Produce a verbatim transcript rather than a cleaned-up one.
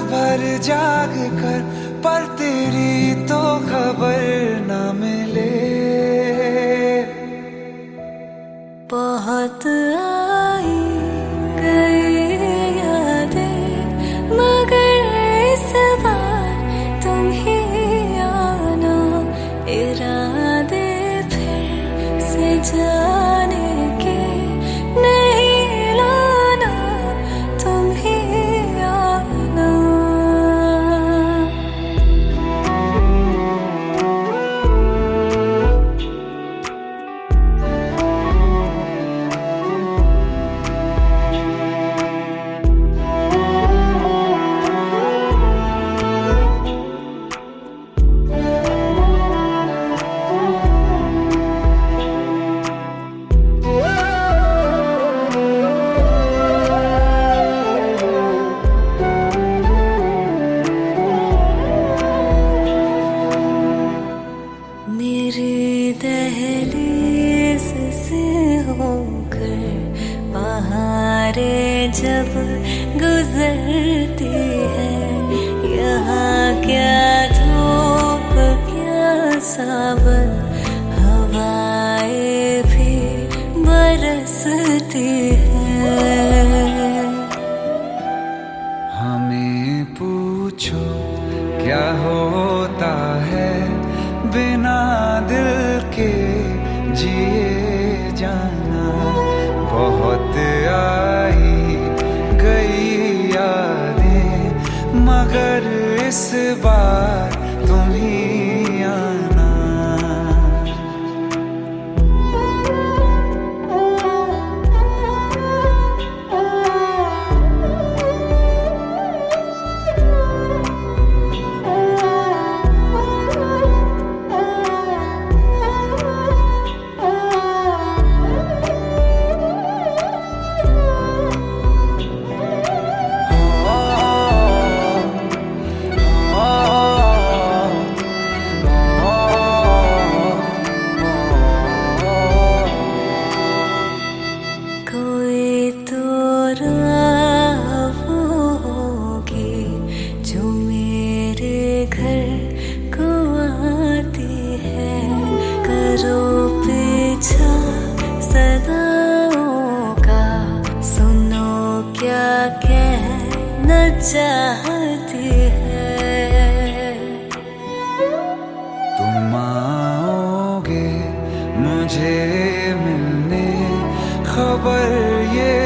भर जाग कर पर तेरी तो खबर न मिले। बहुत आई गई यादें मगर इस बार तुम ही आना, इरादे फिर से जाने के नहीं लाना, तुम ही आना। मेरी दहलीज से होकर बहारें जब गुजरती है, यहाँ क्या धूप क्या सावन, हवाएं भी बरसती है। हमें पूछो क्या होता है बिना दिल के जिए जाना। बहुत आई गई यादें मगर इस बार तुम ही आना। कोई तो राह होगी जो मेरे घर को आती है, करो पीछा सदाओं का, सुनो क्या कहना चाहती है। तुम आओगे मुझे मिलने, खबर ये